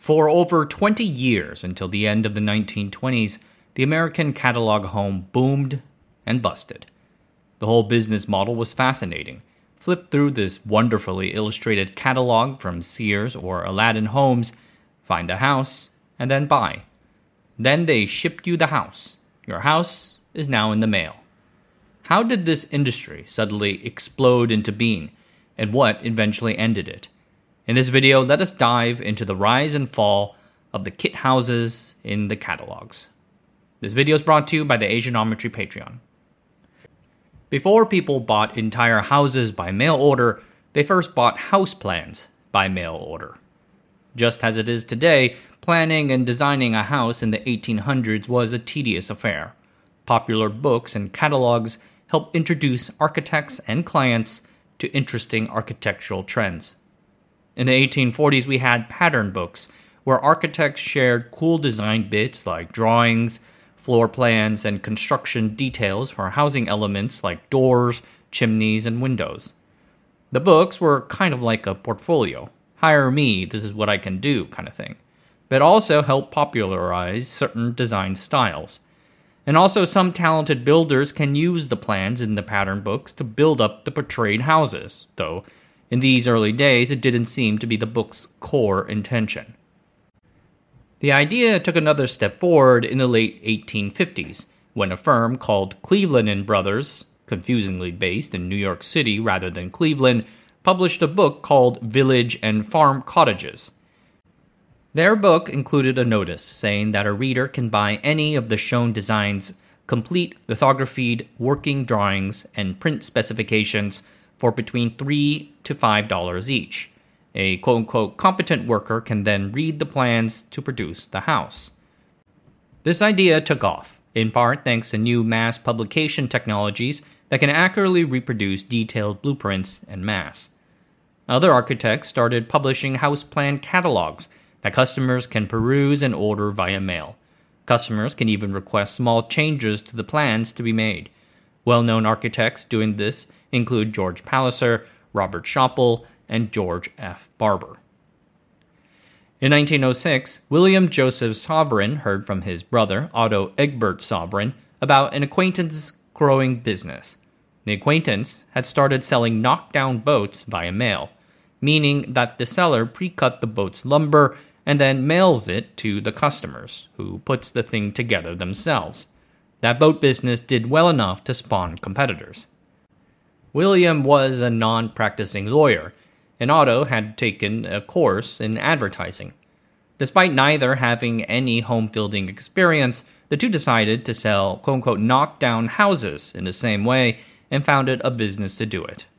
For over 20 years, until the end of the 1920s, the American catalog home boomed and busted. The whole business model was fascinating. Flip through this wonderfully illustrated catalog from Sears or Aladdin Homes, find a house, and then buy. Then they shipped you the house. Your house is now in the mail. How did this industry suddenly explode into being, and what eventually ended it? In this video, let us dive into the rise and fall of the kit houses in the catalogs. This video is brought to you by the Asianometry Patreon. Before people bought entire houses by mail order, they first bought house plans by mail order. Just as it is today, planning and designing a house in the 1800s was a tedious affair. Popular books and catalogs helped introduce architects and clients to interesting architectural trends. In the 1840s, we had pattern books, where architects shared cool design bits like drawings, floor plans, and construction details for housing elements like doors, chimneys, and windows. The books were kind of like a portfolio. Hire me, this is what I can do kind of thing. But also helped popularize certain design styles. And also some talented builders can use the plans in the pattern books to build up the portrayed houses, though in these early days, it didn't seem to be the book's core intention. The idea took another step forward in the late 1850s, when a firm called Cleveland & Brothers, confusingly based in New York City rather than Cleveland, published a book called Village and Farm Cottages. Their book included a notice saying that a reader can buy any of the shown designs, complete lithographied working drawings, and print specifications for between $3 to $5 each. A quote-unquote competent worker can then read the plans to produce the house. This idea took off, in part thanks to new mass publication technologies that can accurately reproduce detailed blueprints en masse. Other architects started publishing house plan catalogs that customers can peruse and order via mail. Customers can even request small changes to the plans to be made. Well-known architects doing this include George Palliser, Robert Schoppel, and George F. Barber. In 1906, William Joseph Sovereign heard from his brother, Otto Egbert Sovereign, about an acquaintance's growing business. The acquaintance had started selling knockdown boats via mail, meaning that the seller pre-cut the boat's lumber and then mails it to the customers, who puts the thing together themselves. That boat business did well enough to spawn competitors. William was a non-practicing lawyer, and Otto had taken a course in advertising. Despite neither having any home building experience, the two decided to sell quote-unquote knockdown houses in the same way and founded a business to do it.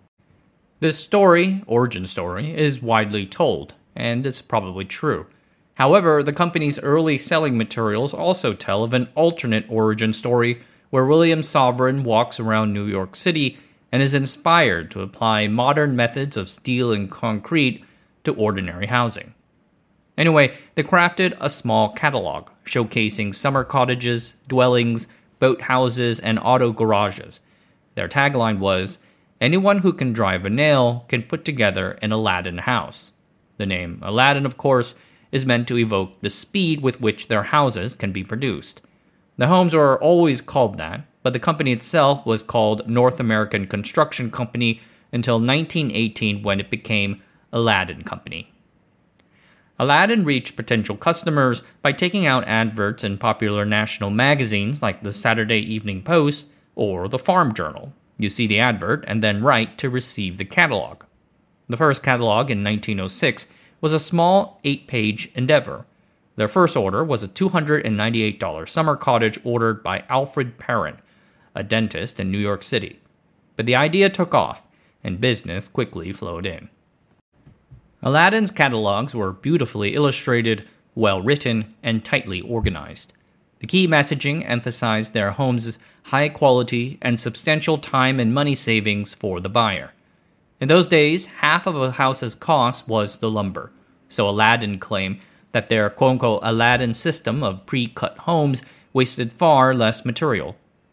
This origin story, is widely told, and it's probably true. However, the company's early selling materials also tell of an alternate origin story where William Sovereign walks around New York City and is inspired to apply modern methods of steel and concrete to ordinary housing. Anyway, they crafted a small catalog showcasing summer cottages, dwellings, boat houses, and auto garages. Their tagline was, "Anyone who can drive a nail can put together an Aladdin house." The name Aladdin, of course, is meant to evoke the speed with which their houses can be produced. The homes were always called that, but the company itself was called North American Construction Company until 1918 when it became Aladdin Company. Aladdin reached potential customers by taking out adverts in popular national magazines like the Saturday Evening Post or the Farm Journal. You see the advert and then write to receive the catalog. The first catalog in 1906 was a small 8-page endeavor. Their first order was a $298 summer cottage ordered by Alfred Perrin, a dentist in New York City. But the idea took off, and business quickly flowed in. Aladdin's catalogs were beautifully illustrated, well-written, and tightly organized. The key messaging emphasized their homes' high quality and substantial time and money savings for the buyer. In those days, half of a house's cost was the lumber, so Aladdin claimed that their quote-unquote Aladdin system of pre-cut homes wasted far less material,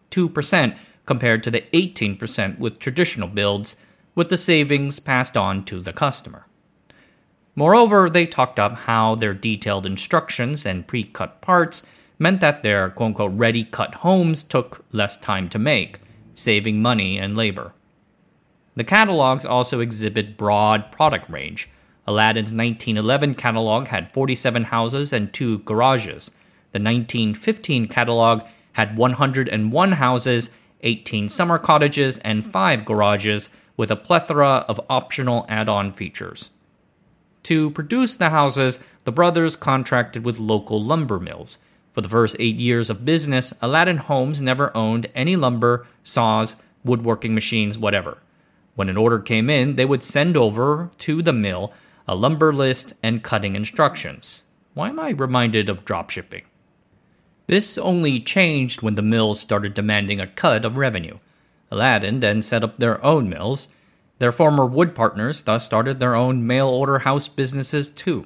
2% compared to the 18% with traditional builds, with the savings passed on to the customer. Moreover, they talked up how their detailed instructions and pre-cut parts meant that their quote-unquote ready-cut homes took less time to make, saving money and labor. The catalogs also exhibit broad product range. Aladdin's 1911 catalog had 47 houses and 2 garages. The 1915 catalog had 101 houses, 18 summer cottages, and 5 garages, with a plethora of optional add-on features. To produce the houses, the brothers contracted with local lumber mills. For the first 8 years of business, Aladdin Homes never owned any lumber, saws, woodworking machines, whatever. When an order came in, they would send over to the mill a lumber list and cutting instructions. Why am I reminded of dropshipping? This only changed when the mills started demanding a cut of revenue. Aladdin then set up their own mills. Their former wood partners thus started their own mail-order house businesses too.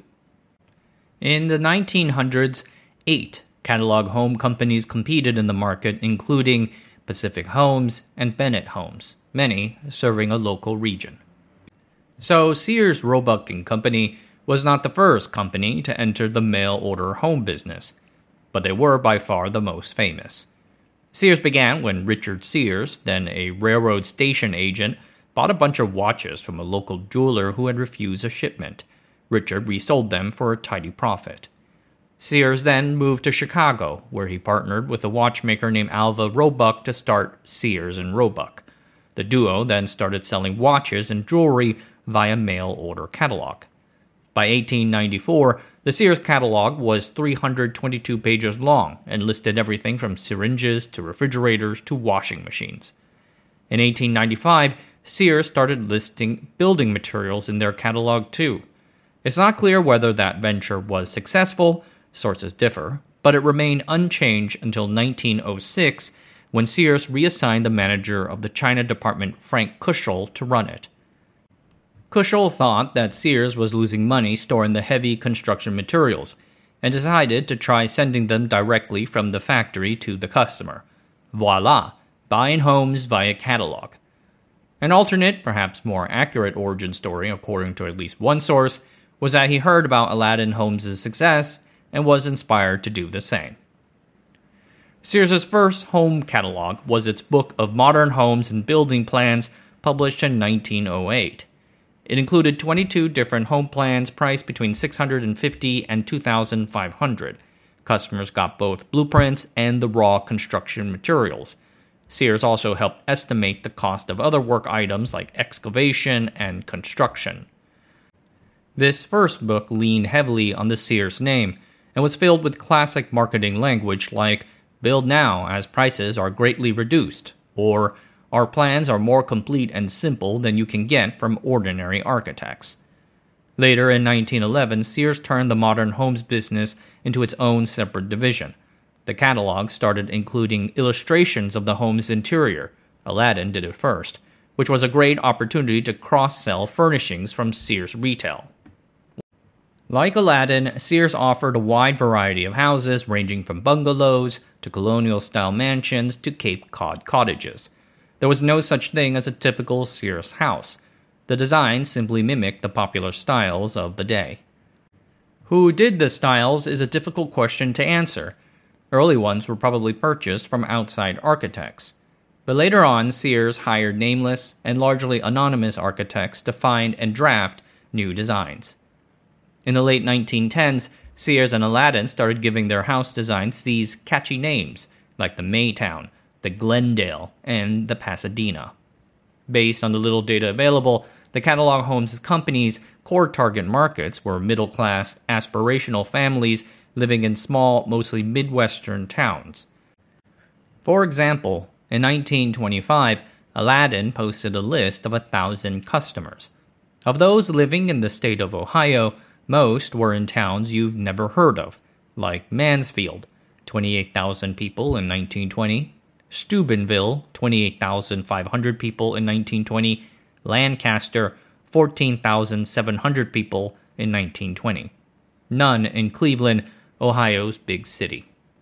In the 1900s, 8 catalog home companies competed in the market, including Pacific Homes and Bennett Homes, many serving a local region. So Sears, Roebuck & Company was not the first company to enter the mail-order home business, but they were by far the most famous. Sears began when Richard Sears, then a railroad station agent, bought a bunch of watches from a local jeweler who had refused a shipment. Richard resold them for a tidy profit. Sears then moved to Chicago, where he partnered with a watchmaker named Alva Roebuck to start Sears and Roebuck. The duo then started selling watches and jewelry via mail-order catalog. By 1894, the Sears catalog was 322 pages long and listed everything from syringes to refrigerators to washing machines. In 1895, Sears started listing building materials in their catalog too. It's not clear whether that venture was successful, sources differ, but it remained unchanged until 1906 when Sears reassigned the manager of the China department, Frank Kuschel, to run it. Kuschel thought that Sears was losing money storing the heavy construction materials, and decided to try sending them directly from the factory to the customer. Voila! Buying homes via catalog. An alternate, perhaps more accurate origin story, according to at least one source, was that he heard about Aladdin Homes' success and was inspired to do the same. Sears' first home catalog was its Book of Modern Homes and Building Plans, published in 1908. It included 22 different home plans priced between $650 and $2,500. Customers got both blueprints and the raw construction materials. Sears also helped estimate the cost of other work items like excavation and construction. This first book leaned heavily on the Sears name and was filled with classic marketing language like "Build now as prices are greatly reduced," or "Our plans are more complete and simple than you can get from ordinary architects." Later in 1911, Sears turned the modern homes business into its own separate division. The catalog started including illustrations of the home's interior. Aladdin did it first, which was a great opportunity to cross-sell furnishings from Sears retail. Like Aladdin, Sears offered a wide variety of houses ranging from bungalows to colonial-style mansions to Cape Cod cottages. There was no such thing as a typical Sears house. The design simply mimicked the popular styles of the day. Who did the styles is a difficult question to answer. Early ones were probably purchased from outside architects. But later on, Sears hired nameless and largely anonymous architects to find and draft new designs. In the late 1910s, Sears and Aladdin started giving their house designs these catchy names, like the Maytown, the Glendale, and the Pasadena. Based on the little data available, the catalog homes' companies' core target markets were middle-class, aspirational families living in small, mostly Midwestern towns. For example, in 1925, Aladdin posted a list of 1,000 customers. Of those living in the state of Ohio, most were in towns you've never heard of, like Mansfield, 28,000 people in 1920, Steubenville, 28,500 people in 1920, Lancaster, 14,700 people in 1920. None in Cleveland, Ohio's big city.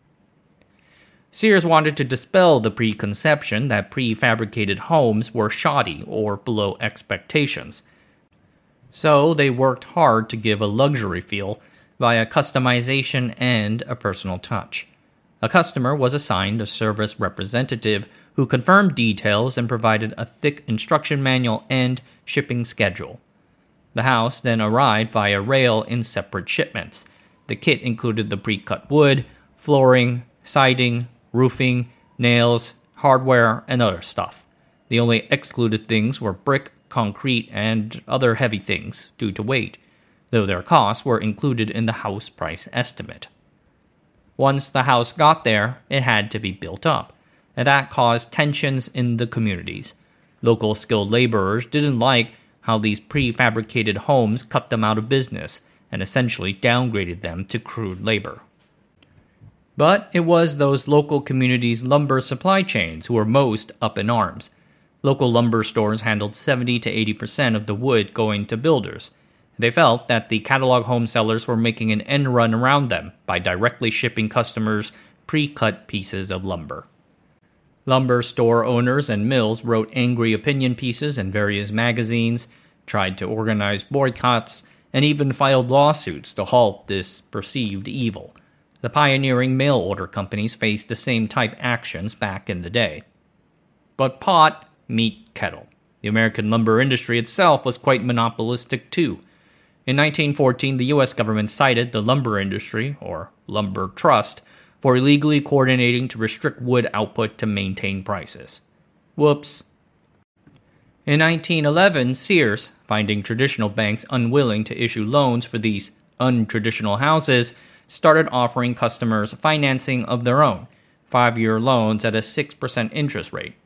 Sears wanted to dispel the preconception that prefabricated homes were shoddy or below expectations. So they worked hard to give a luxury feel via customization and a personal touch. A customer was assigned a service representative who confirmed details and provided a thick instruction manual and shipping schedule. The house then arrived via rail in separate shipments. The kit included the pre-cut wood, flooring, siding, roofing, nails, hardware, and other stuff. The only excluded things were brick, concrete, and other heavy things due to weight, though their costs were included in the house price estimate. Once the house got there, it had to be built up, and that caused tensions in the communities. Local skilled laborers didn't like how these prefabricated homes cut them out of business and essentially downgraded them to crude labor. But it was those local communities' lumber supply chains who were most up in arms. Local lumber stores handled 70 to 80% of the wood going to builders. They felt that the catalog home sellers were making an end run around them by directly shipping customers pre-cut pieces of lumber. Lumber store owners and mills wrote angry opinion pieces in various magazines, tried to organize boycotts, and even filed lawsuits to halt this perceived evil. The pioneering mail order companies faced the same type actions back in the day. But pot meet kettle. The American lumber industry itself was quite monopolistic too. In 1914, the U.S. government cited the lumber industry, or lumber trust, for illegally coordinating to restrict wood output to maintain prices. Whoops. In 1911, Sears, finding traditional banks unwilling to issue loans for these untraditional houses, started offering customers financing of their own, 5-year loans at a 6% interest rate.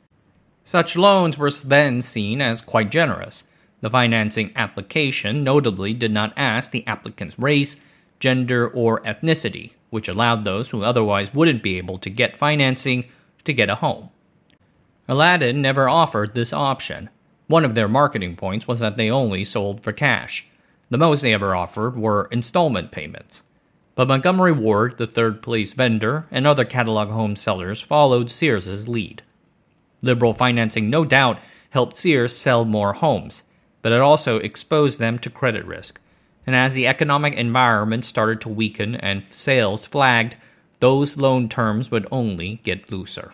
Such loans were then seen as quite generous. The financing application notably did not ask the applicant's race, gender, or ethnicity, which allowed those who otherwise wouldn't be able to get financing to get a home. Aladdin never offered this option. One of their marketing points was that they only sold for cash. The most they ever offered were installment payments. But Montgomery Ward, the third-place vendor, and other catalog home sellers followed Sears's lead. Liberal financing no doubt helped Sears sell more homes, but it also exposed them to credit risk. And as the economic environment started to weaken and sales flagged, those loan terms would only get looser.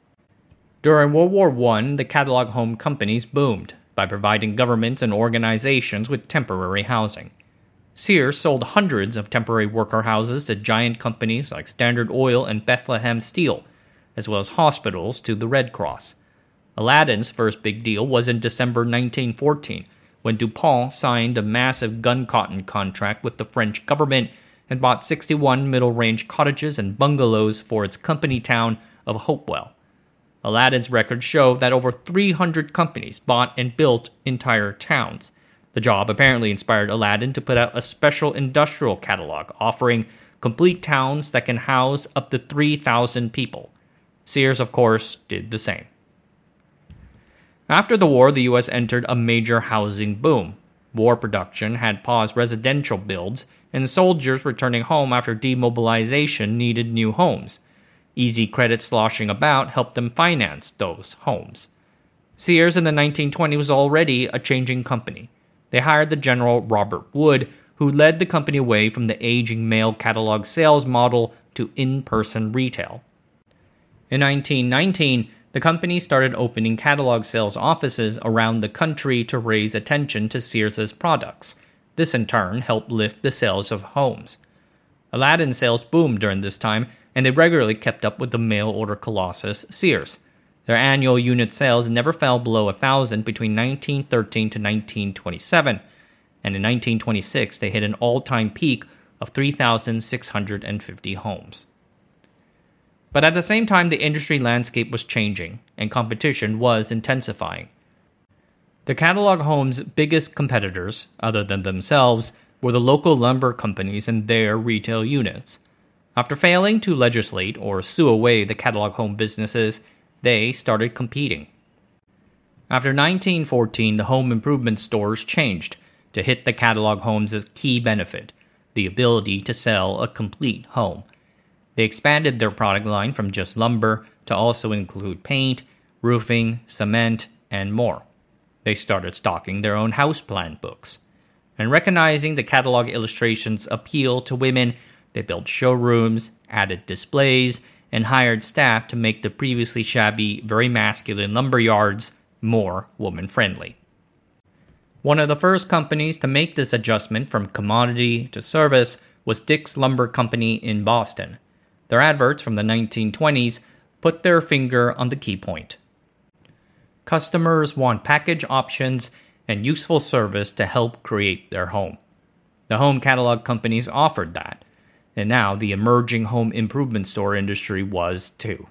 During World War I, the catalog home companies boomed by providing governments and organizations with temporary housing. Sears sold hundreds of temporary worker houses to giant companies like Standard Oil and Bethlehem Steel, as well as hospitals to the Red Cross. Aladdin's first big deal was in December 1914, when DuPont signed a massive gun cotton contract with the French government and bought 61 middle-range cottages and bungalows for its company town of Hopewell. Aladdin's records show that over 300 companies bought and built entire towns. The job apparently inspired Aladdin to put out a special industrial catalog offering complete towns that can house up to 3,000 people. Sears, of course, did the same. After the war, the U.S. entered a major housing boom. War production had paused residential builds, and soldiers returning home after demobilization needed new homes. Easy credit sloshing about helped them finance those homes. Sears in the 1920s was already a changing company. They hired the General Robert Wood, who led the company away from the aging mail catalog sales model to in-person retail. In 1919, the company started opening catalog sales offices around the country to raise attention to Sears's products. This in turn helped lift the sales of homes. Aladdin sales boomed during this time, and they regularly kept up with the mail-order colossus Sears. Their annual unit sales never fell below 1,000 between 1913 to 1927, and in 1926 they hit an all-time peak of 3,650 homes. But at the same time, the industry landscape was changing, and competition was intensifying. The catalog home's biggest competitors, other than themselves, were the local lumber companies and their retail units. After failing to legislate or sue away the catalog home businesses, they started competing. After 1914, the home improvement stores changed to hit the catalog homes' key benefit, the ability to sell a complete home. They expanded their product line from just lumber to also include paint, roofing, cement, and more. They started stocking their own house plan books. And recognizing the catalog illustrations' appeal to women, they built showrooms, added displays, and hired staff to make the previously shabby, very masculine lumber yards more woman-friendly. One of the first companies to make this adjustment from commodity to service was Dick's Lumber Company in Boston. Their adverts from the 1920s put their finger on the key point. Customers want package options and useful service to help create their home. The home catalog companies offered that, and now the emerging home improvement store industry was too.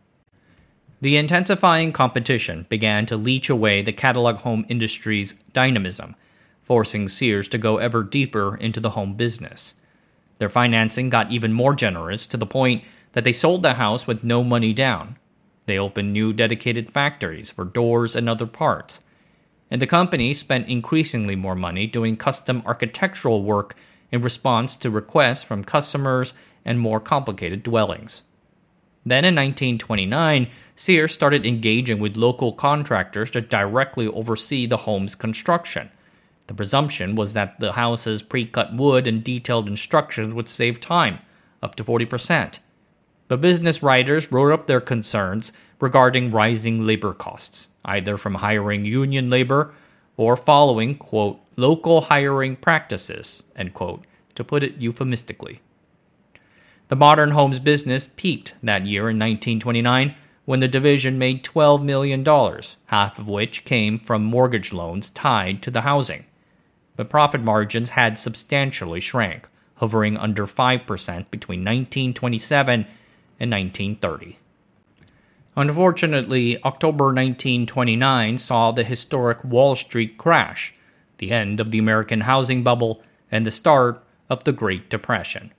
The intensifying competition began to leach away the catalog home industry's dynamism, forcing Sears to go ever deeper into the home business. Their financing got even more generous to the point that they sold the house with no money down. They opened new dedicated factories for doors and other parts. And the company spent increasingly more money doing custom architectural work in response to requests from customers and more complicated dwellings. Then in 1929, Sears started engaging with local contractors to directly oversee the home's construction. The presumption was that the house's pre-cut wood and detailed instructions would save time, up to 40%. But business writers wrote up their concerns regarding rising labor costs, either from hiring union labor or following, quote, local hiring practices, end quote, to put it euphemistically. The modern homes business peaked that year in 1929 when the division made $12 million, half of which came from mortgage loans tied to the housing. But profit margins had substantially shrank, hovering under 5% between 1927 and 1930. Unfortunately, October 1929 saw the historic Wall Street crash, the end of the American housing bubble, and the start of the Great Depression.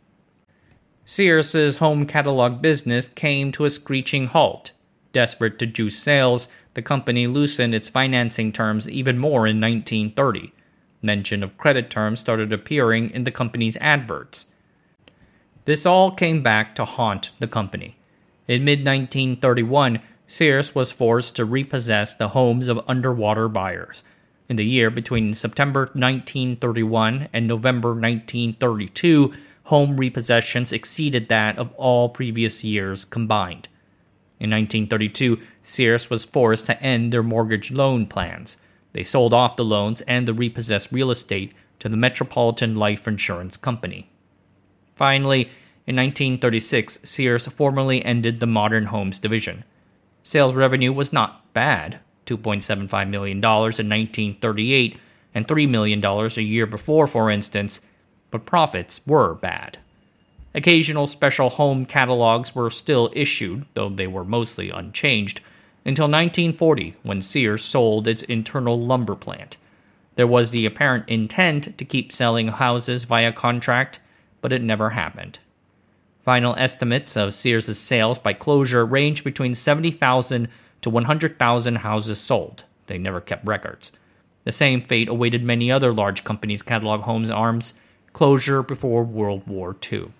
Sears' home catalog business came to a screeching halt. Desperate to juice sales, the company loosened its financing terms even more in 1930. Mention of credit terms started appearing in the company's adverts. This all came back to haunt the company. In mid-1931, Sears was forced to repossess the homes of underwater buyers. In the year between September 1931 and November 1932, home repossessions exceeded that of all previous years combined. In 1932, Sears was forced to end their mortgage loan plans. They sold off the loans and the repossessed real estate to the Metropolitan Life Insurance Company. Finally, in 1936, Sears formally ended the Modern Homes division. Sales revenue was not bad, $2.75 million in 1938 and $3 million a year before, for instance, but profits were bad. Occasional special home catalogs were still issued, though they were mostly unchanged, until 1940 when Sears sold its internal lumber plant. There was the apparent intent to keep selling houses via contract, but it never happened. Final estimates of Sears' sales by closure range between 70,000 to 100,000 houses sold. They never kept records. The same fate awaited many other large companies' catalog homes arms, closure before World War II.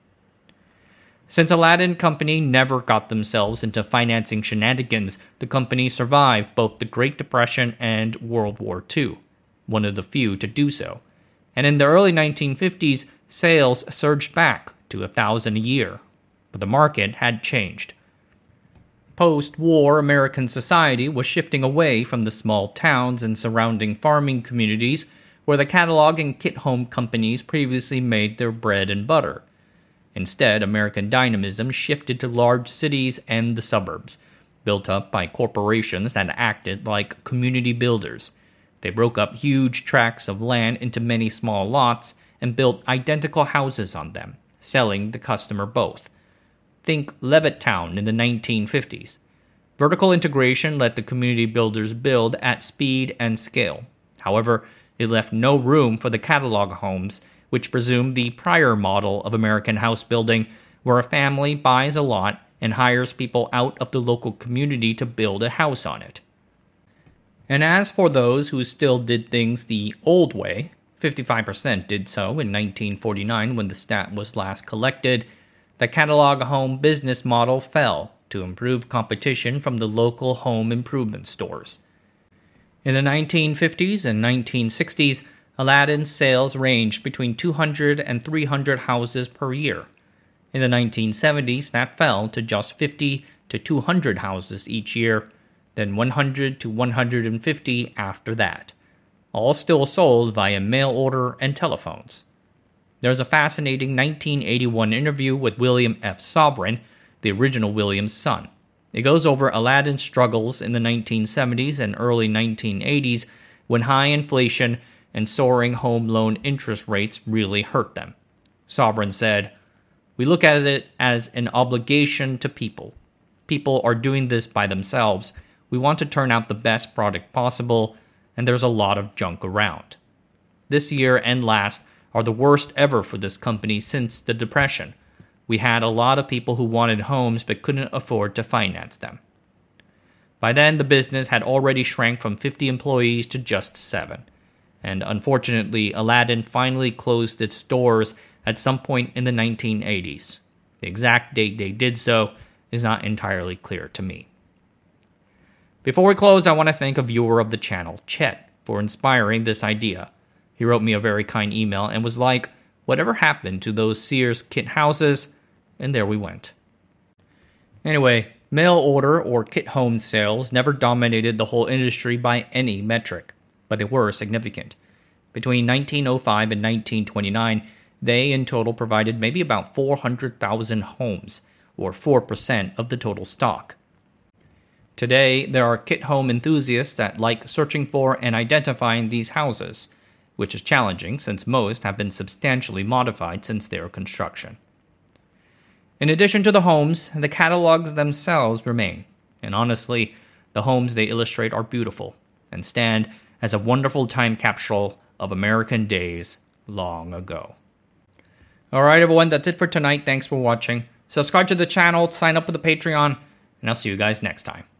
Since Aladdin Company never got themselves into financing shenanigans, the company survived both the Great Depression and World War II, one of the few to do so. And in the early 1950s, sales surged back to 1,000 a year. But the market had changed. Post-war American society was shifting away from the small towns and surrounding farming communities where the catalog and kit home companies previously made their bread and butter. Instead, American dynamism shifted to large cities and the suburbs, built up by corporations that acted like community builders. They broke up huge tracts of land into many small lots and built identical houses on them, selling the customer both. Think Levittown in the 1950s. Vertical integration let the community builders build at speed and scale. However, it left no room for the catalog homes, which presumed the prior model of American house building, where a family buys a lot and hires people out of the local community to build a house on it. And as for those who still did things the old way, 55% did so in 1949 when the stat was last collected, the catalog home business model fell to improve competition from the local home improvement stores. In the 1950s and 1960s, Aladdin's sales ranged between 200 and 300 houses per year. In the 1970s, that fell to just 50 to 200 houses each year, then 100 to 150 after that. All still sold via mail order and telephones. There's a fascinating 1981 interview with William F. Sovereign, the original William's son. It goes over Aladdin's struggles in the 1970s and early 1980s when high inflation and soaring home loan interest rates really hurt them. Sovereign said, "We look at it as an obligation to people. People are doing this by themselves. We want to turn out the best product possible, and there's a lot of junk around. This year and last are the worst ever for this company since the Depression. We had a lot of people who wanted homes but couldn't afford to finance them." By then, the business had already shrank from 50 employees to just 7. And unfortunately, Aladdin finally closed its doors at some point in the 1980s. The exact date they did so is not entirely clear to me. Before we close, I want to thank a viewer of the channel, Chet, for inspiring this idea. He wrote me a very kind email and was like, "Whatever happened to those Sears kit houses?" And there we went. Anyway, mail order or kit home sales never dominated the whole industry by any metric, but they were significant. Between 1905 and 1929, they in total provided maybe about 400,000 homes, or 4% of the total stock. Today, there are kit home enthusiasts that like searching for and identifying these houses, which is challenging since most have been substantially modified since their construction. In addition to the homes, the catalogs themselves remain, and honestly, the homes they illustrate are beautiful and stand as a wonderful time capsule of American days long ago. Alright everyone, that's it for tonight. Thanks for watching. Subscribe to the channel, sign up with the Patreon, and I'll see you guys next time.